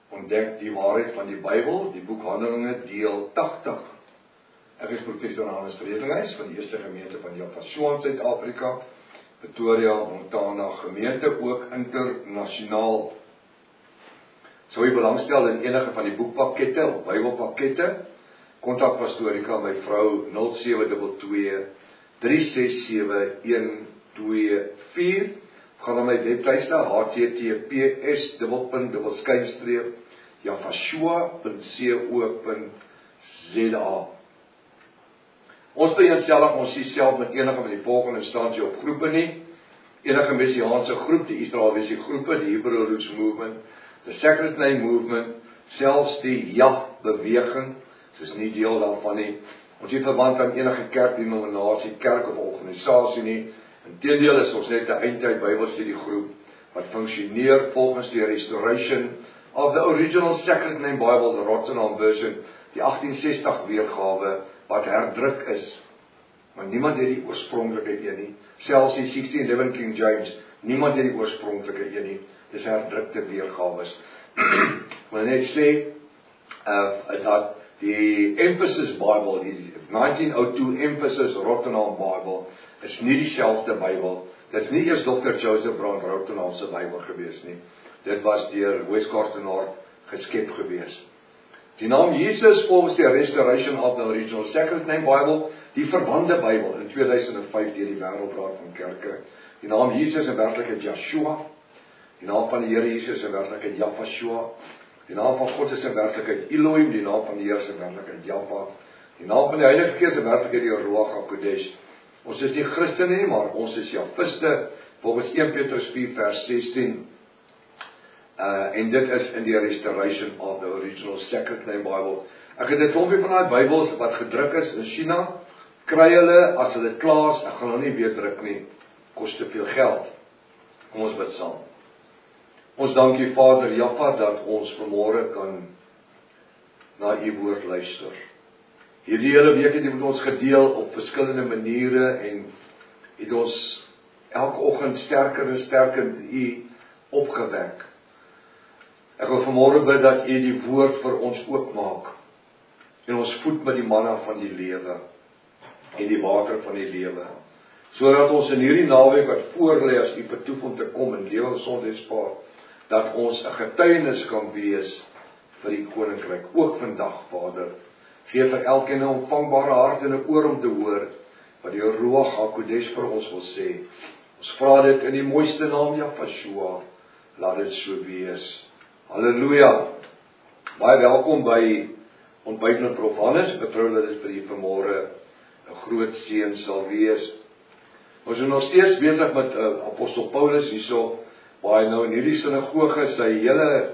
ontdek die waarheid van die Bybel, die boek Handelinge, deel 80. Ek is professor Hannes Redinghuis van die Eerste Gemeente van Japasjoa in Suid-Afrika, Pretoria, Montana, gemeente ook internasionaal. Sou jy belangstel in enige van die boekpakkette of Bybelpakkette, kontak Pastorika my vrou 0722 367 124. Gaan na my webtuiste https://japasjoa.co.za. Ons vereenselwig ons self met enige van die volgende instansie op groepe nie. Enige messiaanse groep, die Israeliese groepe, die Hebrew Roots Movement, the Sacred Name Movement, selfs die beweging, is nie deel daarvan nie. Ons nie verband aan enige kerkdenominasie, kerk of organisasie nie. Inteendeel is ons net 'n eindtyd Bybelstudiegroep wat funksioneer volgens die Restoration of the Original Sacred Name Bible, the Rotterdam version, die 1860 weergawe wat herdruk is. Maar niemand het die oorspronklike een nie. Selfs die 1611 King James, niemand het die oorspronklike een nie. Dis herdrukte weergawes. Maar net sê dat die Emphasis Bible, die 1902 Emphasis Rotterdam Bible, is nie dieselfde Bybel. Dit is nie eers Dr. Joseph Brown Rotterdam se Bybel gewees nie. Dit was deur Westcott geskep gewees. Die naam Jesus volgens die Restoration of the Original Sacred Name Bible, die verwande Bybel in 2005 deur die Wêreldraad van Kerke. Die naam Jesus in werklikheid Yeshua. Die naam van die Here Jesus in werklikheid Japasjoa. Die naam van God is in werklikheid Elohim, die naam van die Here is in werklikheid Jahwe. Die naam van die Heilige Gees in werklikheid die Ruach HaKodesh. Ons is nie Christene nie, maar ons is Jahwiste, volgens 1 Petrus 4 vers 16. En dit is in die Restoration of the Original Sacred Name Bible. Ek het 'n klompie van daai Bybels wat gedruk is in China, kry hulle as hulle klaar is, ek gaan hulle nie weer druk nie, kos te veel geld. Kom ons bid saam. Ons dank U Vader Jahwe dat ons vanmôre kan na U woord luister. Hierdie hele week het U met ons gedeel op verskillende maniere en het ons elke oggend sterker en sterker in U opgewek. Ek wil vanmôre bid dat U die woord vir ons oopmaak en ons voed met die manna van die lewe en die water van die lewe, sodat ons in hierdie naweek wat voorlê as U vertoef om te kom in lewe en gesondheidspaad, dat ons 'n getuienis kan wees vir die koninkryk, ook vandag, Vader. Gee vir elkeen 'n ontvangbare hart en 'n oor om te hoor wat die Ruach HaKodesh vir ons wil sê. Ons vra dit in die mooiste naam Japasjoa. Laat dit so wees. Halleluja. Baie welkom by Ontbyt met Prof Hannes. Vertrou dat dit vir u vanmôre 'n groot seën sal wees. Ons is nog steeds besig met Apostel Paulus hierso, waar hy nou in hierdie sinagoge sy hele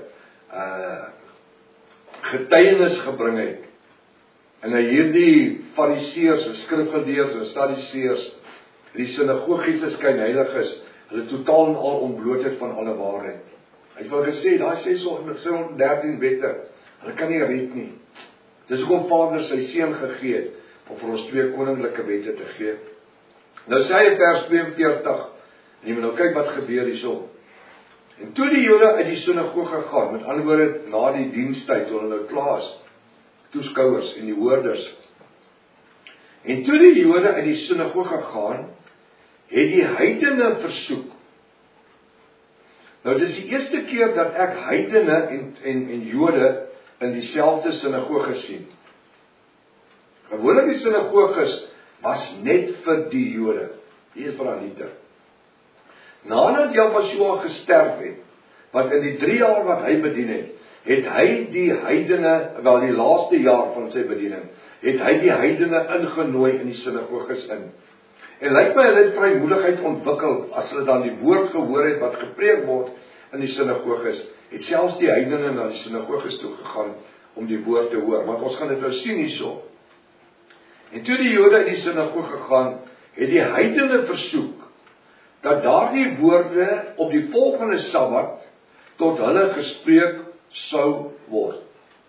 getuienis gebring het. En hy hierdie fariseërs en skrifgeleerdes en sadiseërs, die sinagogiese skynheiliges, hulle totaal en al ontbloot het van alle waarheid. Hy het wel gesê, daai 613 wette, hulle kan nie red nie. Dis hoekom Vader sy seun gegee het, om vir ons 2 koninklike wette te gee. Nou sê hy vers 42, en jy moet nou kyk wat gebeur hierso. En toe die Jode uit die sinagoge gaan, met ander woorde, na die dienstyd, toe hulle nou klaar is, toeskouers en die hoorders. En toe die Jode uit die sinagoge gaan, het die heidene versoek. Nou, dit is die eerste keer dat ek heidene en Jode in dieselfde sinagoge sien. Gewoonlik die sinagoges was net vir die Jode, die Israeliete. Nadat Japasjoa gesterf het, wat in die 3 jaar wat hy bedien het, het hy die heidene, wel die laaste jaar van sy bediening, het hy die heidene ingenooi in die sinagoges in. En lyk my hulle het vrymoedigheid ontwikkel, as hulle dan die woord gehoor het wat gepreek word in die sinagoges, het selfs die heidene na die sinagoges toe gegaan om die woord te hoor. Want ons gaan dit nou sien hierso. En toe die Jode uit die sinagoge gaan, het die heidene versoek dat daardie woorde op die volgende Sabbat tot hulle gespreek sou word.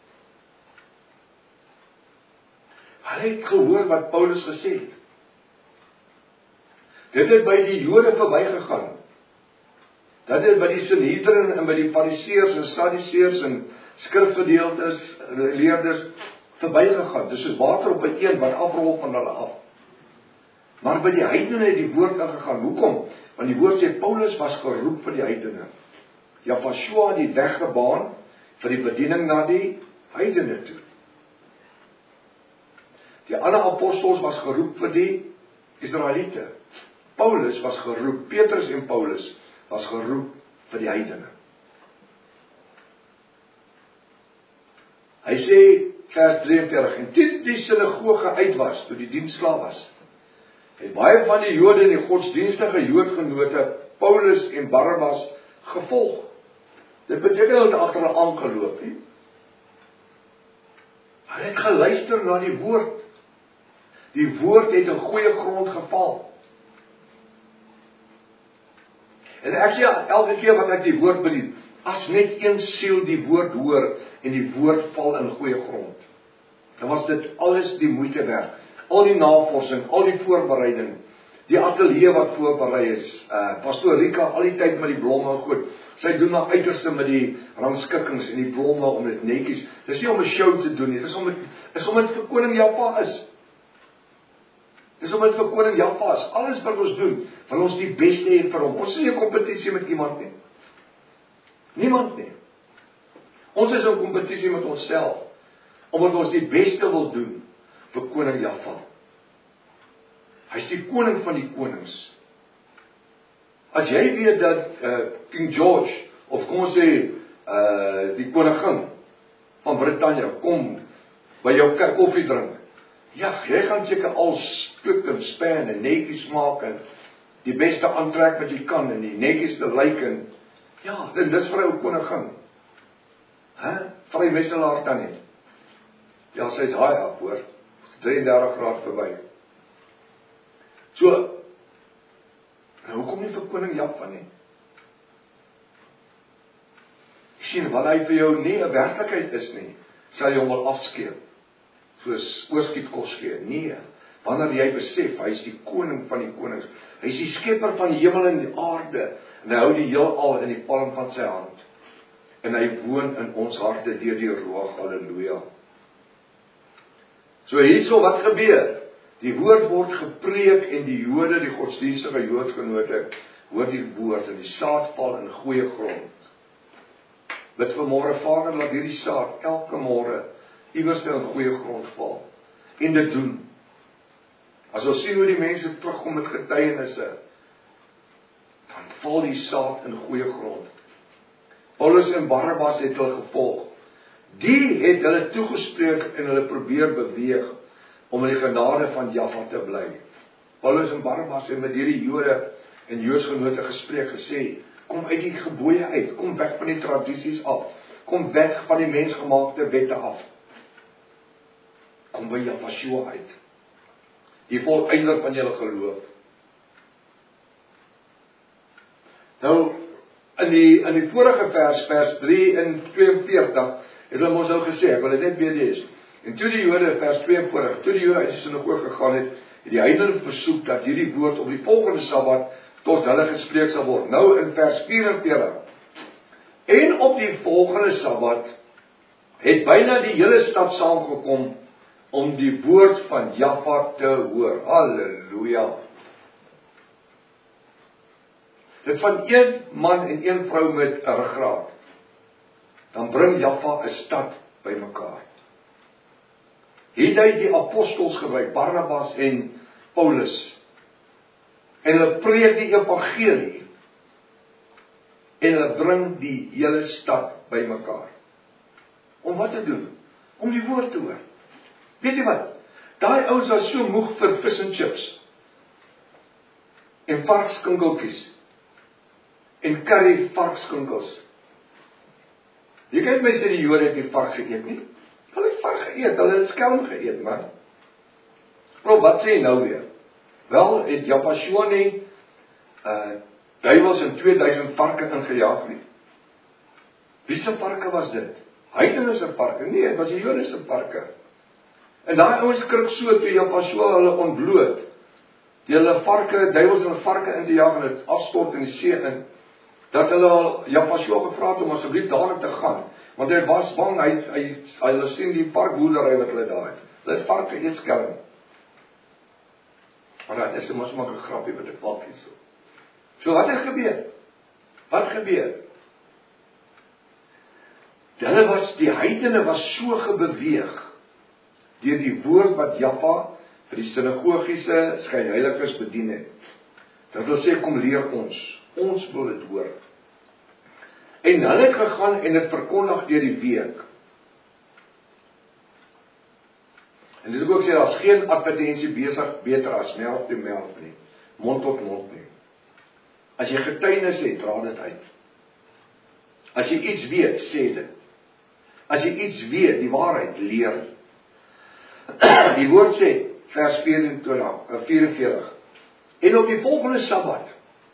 Hulle het gehoor wat Paulus gesê het. Dit het by die Jode verbygegaan. Dat het by die Sanhedrin en by die Fariseërs en Sadduseërs en skrifgedeeltes, leerders verbygegaan. Dis soos water op 'n een wat afrol van hulle af. Maar by die heidene het die woord ingegaan. Hoekom? Want die woord sê Paulus was geroep vir die heidene. Joshua het die weg gebaan vir die bediening na die heidene toe. Die ander apostels was geroep vir die Israeliete. Paulus was geroep, Petrus en Paulus was geroep vir die heidene. Hy sê, vers 43, en toe die sinagoge uit was, toe die diens klaar was, het baie van die Jode en die godsdienstige Joodgenote Paulus en Barnabas gevolg. Dit beteken hulle het agter hulle aangeloop, nie? Hulle het geluister na die woord. Die woord het in goeie grond geval. En ek sê elke keer wat ek die woord bedien, as net een siel die woord hoor en die woord val in goeie grond, dan was dit alles die moeite werd. Al die navorsing, al die voorbereiding, die ateljee wat voorberei is, Pastoor Rika al die tyd met die blomme en goed, sy doen haar uiterste met die rangskikkings en die blomme om dit netjies, dis nie om 'n show te doen nie, dis om dit vir koning Jaffa is. Dis om dit vir koning Jaffa is, alles wat ons doen, wil ons die beste hê vir hom. Ons is nie 'n kompetisie met iemand nie. Niemand nie. Ons is 'n kompetisie met onsself, omdat ons die beste wil doen vir koning Jaffa. Hy is die koning van die konings. As jy weet dat King George, of kom ons sê, die koningin van Brittanje, kom by jou koffie drink, ja, jy gaan seker al spik en span en netjies maak en die beste aantrek wat jy kan en die netjies te lyk en ja, dis vir 'n koningin. Vry Wesselaar dan nie. Ja, sy is haai af hoor. 33 graad verby. So, hoekom nie vir koning Jaffa nie? Ek sien, wat hy vir jou nie 'n werklikheid is nie, sal jy hom wel afskeep. Soos oorskietkos gee. Nee, wanneer jy besef, hy is die koning van die konings. Hy is die skepper van die hemel en die aarde. En hy hou die heelal in die palm van sy hand. En hy woon in ons harte deur die Roog, halleluja. So hierso wat gebeur? Die woord word gepreek en die Jode, die godsdienstige Joodgenote, hoor die woord en die saad val in goeie grond. Bid vanmôre, Vader, laat hierdie saad elke môre iewers in goeie grond val. En dit doen. As ons sien hoe die mense terugkom met getuienisse, dan val die saad in goeie grond. Paulus en Barnabas het hulle gevolg. Die het hulle toegespreek en hulle probeer beweeg om in die genade van Jaffa te bly. Paulus en Barnabas het met hierdie Jode en Joodgenote gespreek, gesê, kom uit die gebooie uit, kom weg van die tradisies af, kom weg van die mensgemaakte wette af. Kom by Joshua uit. Die volëindig van julle geloof. Nou, in die vorige vers 3 en 42, het hulle ons nou gesê, ek wil dit net weer lees. En toe die Jode, vers 42, toe die Jode uit die sinagoge gegaan het die heidene versoek dat hierdie woord op die volgende Sabbat tot hulle gespreek sal word. Nou in vers 44. En op die volgende Sabbat het byna die hele stad saamgekom om die woord van Jaffa te hoor. Halleluja. Dit van een man en een vrou met 'n ruggraat. Dan bring Jaffa 'n stad bymekaar. Het hy die apostels gebruik, Barnabas en Paulus. En hulle preek die evangelie. En hulle bring die hele stad bymekaar. Om wat te doen? Om die woord te hoor. Weet jy wat? Daai ouens was so moeg vir vis en chips. En varkskinkeltjies. En curry varkskinkels. Jy kyk mense die Jode het nie vark geëet nie. Hulle het vark geëet, hulle het skelm geëet, man. Maar wat sê jy nou weer? Wel, het Joshua nie duiwels en 2000 varke ingejaag nie. Wie se varke was dit? Heidene se varke? Nee, dit was die Jode se varke. En daai ouens skrik so toe Joshua hulle ontbloot. Die hulle varke, duiwels en varke in te jaag en dit afstort in die see in. dat hulle Joshua gevra het om asseblief daar te gaan, want hy was bang, hy sien die varkboerdery wat hulle daar het. Hulle het varke eet skelm. Maar dit is mos maar 'n grappie met 'n pap hierso. So wat het gebeur? Wat gebeur? Die heidene was so gebeweeg deur die woord wat Jaffa vir die sinagogiese skynheiliges bedien het. Dat wil sê, kom leer ons wil dit hoor. En hulle het gegaan en het verkondig deur die week. En dit wil ook sê, daar is geen advertensie besig beter as melk te melk nie, mond tot mond nie. As jy getuienis het, dra dit uit. As jy iets weet, sê dit. As jy iets weet, die waarheid, leer. Die woord sê, vers 44, en op die volgende Sabbat,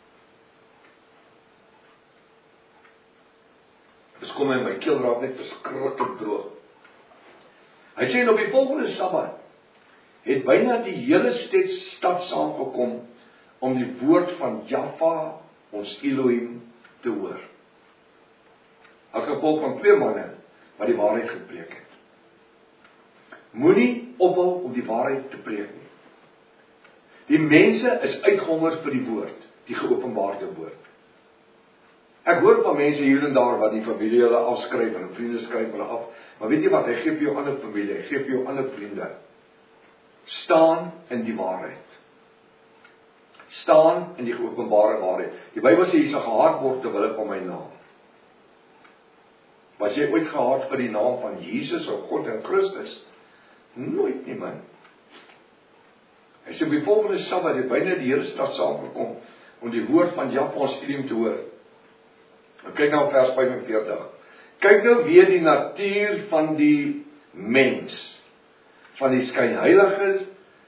kom hy my keel raak net verskriklik droog. Hy sê, en op die volgende Sabbat, het byna die hele stad saamgekom, om die woord van Jaffa, ons Elohim, te hoor. As gevolg van 2 manne, wat die waarheid gepreek het. Moenie ophou om die waarheid te preek nie. Die mense is uitgehonger vir die woord, die geopenbaarde woord. Ek hoor van mense hier en daar wat die familie hulle afskryf en vriende skryf hulle af, maar weet jy wat, hy gee vir jou ander familie, hy gee vir jou ander vriende. Staan in die waarheid. Staan in die geopenbare waarheid. Die Bybel sê, jy sal gehaat word ter wille van my naam. Was jy ooit gehaat vir die naam van Jesus of God en Christus? Nooit nie, man. Hy sê, op die volgende Sabbat het byna die hele stad saamgekom om die woord van Jaffa ons Elohim te hoor. Kyk nou vers 45. Kyk nou weer die natuur van die mens, van die skynheiliges,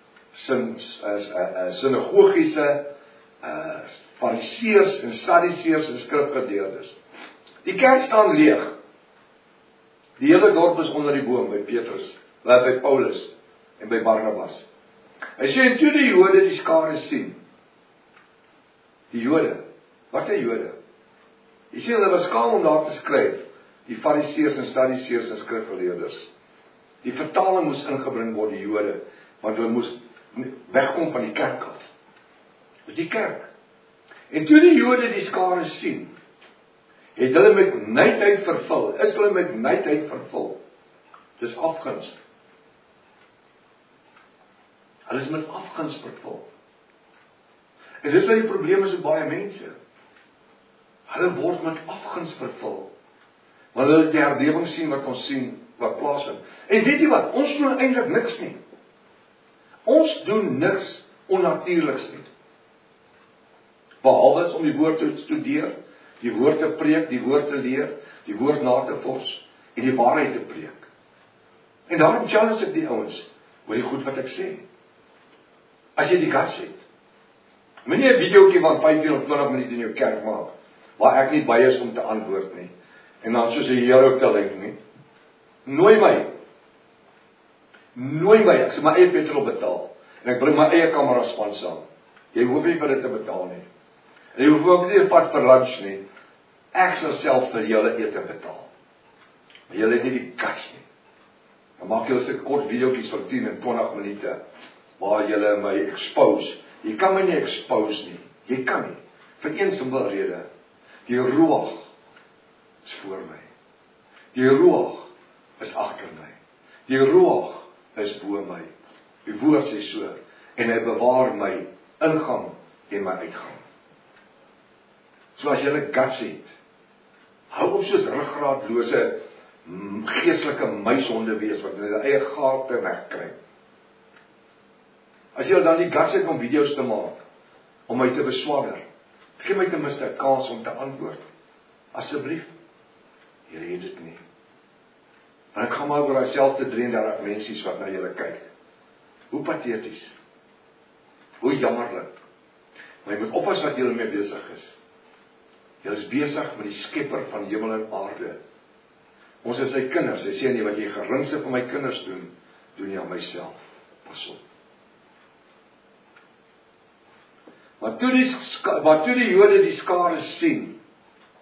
sinagogiese, fariseërs en sadduseërs en skrifgeleerdes. Die kerk staan leeg. Die hele dorp is onder die boom by Petrus, by Paulus en by Barnabas. Hy sê, en toe die Jode die skare sien. Die Jode, wat is Jode? Jy sê, hulle was skaam om daar te skryf, die fariseërs en sadduseërs en skrifgeleerdes. Die vertaling moes ingebring word, die Jode, want hulle moes wegkom van die kerk af. Dis die kerk. En toe die Jode die skare sien, het hulle met nydheid vervul. Is hulle met nydheid vervul? Dis afguns. Hulle is met afguns vervul. En dis wat die probleem is met baie mense. Hulle word met afguns vervul. Want hulle die herlewing sien wat ons sien, wat plaasvind. En weet jy wat? Ons doen eintlik niks nie. Ons doen niks onnatuurliks nie. Behalwe om die woord te studeer, die woord te preek, die woord te leer, die woord na te vors en die waarheid te preek. En daarom challenge ek die ouens oor die goed wat ek sê. As jy die guts het. Moenie 'n videoetjie van 15 of 20 minute in jou kerk maak, waar ek nie by is om te antwoord nie. En dan soos 'n hero talent nie. Nooi my, ek sê my eie petrol betaal. En ek bring my eie kameraspan saam. Jy hoef nie vir dit te betaal nie. En jy hoef ook nie te vat vir lunch nie. Ek sal self vir julle ete betaal. Maar julle het nie die guts nie. Dan maak julle so kort videoetjies van 10 en 20 minute, waar julle my expose. Jy kan my nie expose nie. Jy kan nie. Vir een simpele rede. Die Ruach is voor my. Die Ruach is agter my. Die Ruach is bo my. Die woord sê so. En hy bewaar my ingang en my uitgang. So as jy guts het, hou op soos ruggraatlose geestelike muishonde wees, wat hulle eie gate wegkry. As jy dan die guts het om video's te maak, om my te beswadder, gee my ten minste 'n kans om te antwoord. Asseblief. Julle het dit nie. Want ek gaan maar oor myself te 33 mensies wat na julle kyk. Hoe pateties. Hoe jammerlik. Maar jy moet oppas wat julle mee besig is. Julle is besig met die skepper van hemel en aarde. Ons is sy kinders. Hy sê nie, wat jy geringste van my kinders doen, doen jy aan myself. Pas op. Maar toe die Jode die skare sien,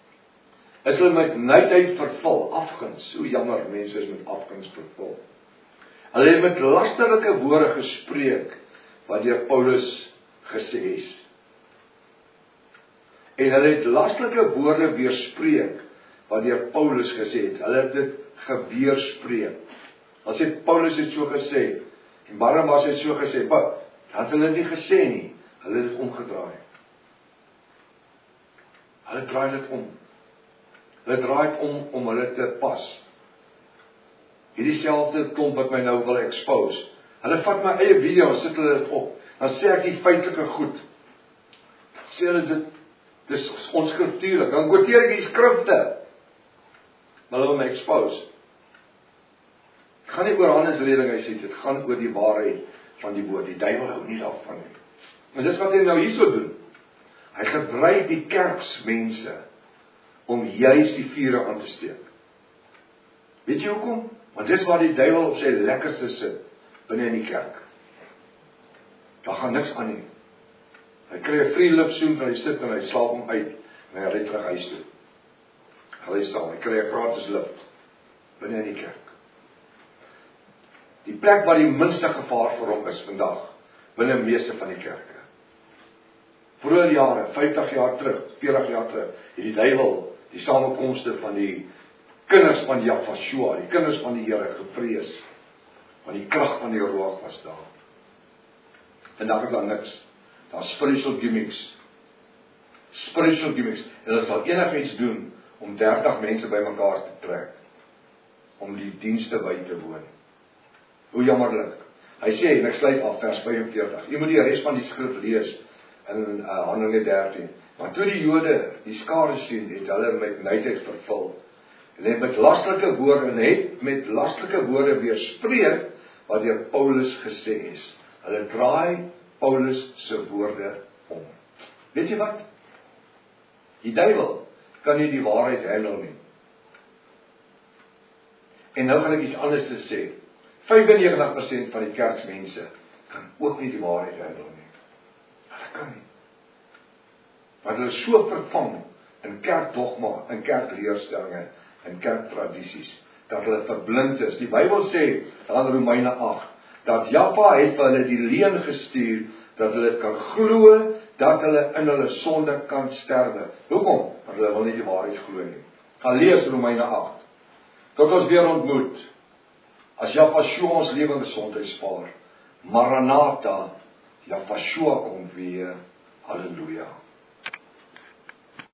is hulle met nydheid vervul, afguns. Hoe jammer mense is met afguns vervul. Hulle het met lasterlike woorde gespreek wat deur Paulus gesê is. En hulle het lasterlike woorde weerspreek wat deur Paulus gesê het. Hulle het dit geweerspreek. As het Paulus het so gesê, en Barnabas het so gesê, maar dat hulle nie gesê nie, hulle het dit omgedraai. Hulle draai dit om. Hulle draai dit om hulle te pas. Hierdie selfde klomp wat my nou wil expose. Hulle vat my eie video en sit hulle dit op. Dan sê ek die feitelike goed. Dan sê hulle dit is onskriftuurlik. Dan quoteer ek die skrifte. Maar hulle wil my expose. Het gaan nie oor handelsreding, hy sê, dit gaan oor die waarheid van die woord. Die duiwel hou nie daarvan nie. Maar dis wat hy nou hierso doen. Hy gebruik die kerksmense om juis die vure aan te steek. Weet jy hoekom? Want dis waar die duiwel op sy lekkerste sit, binne in die kerk. Daar gaan niks aan nie. Hy kry 'n free lip soen, hy sit en hy slaap hom uit, en hy ry terug huis toe. Hy staan, hy kry 'n gratis lift, binne in die kerk. Die plek waar die minste gevaar vir hom is vandag, binne die meeste van die kerke. Vroeger jare, 50 jaar terug, 40 jaar terug, het die duiwel die samekomste van die kinders van Jahweh, die kinders van die Here gevrees, want die krag van die roog was daar. Vandag is daar niks. Daar is spiritual gimmicks, en hulle sal enigiets doen om 30 mense bymekaar te trek, om die dienste by te woon. Hoe jammerlik. Hy sê, en ek sluit af, vers 45, jy moet die res van die skrif lees, in Handelinge 13, maar toe die Jode die skare sien, het hulle met nydheid vervul, en het met lastelike woorde weerspreek, wat deur Paulus gesê is. Hulle draai Paulus se woorde om. Weet jy wat? Die duiwel kan nie die waarheid handle nie. En nou gaan ek iets anders te sê. 95% van die kerksmense kan ook nie die waarheid handle nie. Hulle kan nie. Want hulle is so vervang in kerkdogma, in kerkleerstellinge, in kerktradisies, dat hulle verblind is. Die Bybel sê, in Romeine 8, dat Jahwe het hulle die leuen gestuur, dat hulle kan glo, dat hulle in hulle sonde kan sterwe. Hoekom? Want hulle wil nie die waarheid glo nie. Gaan lees Romeine 8. Tot ons weer ontmoet, as Jahwe ons lewe gesondheid spaar. Maranatha, Jahwe kom weer. Halleluja.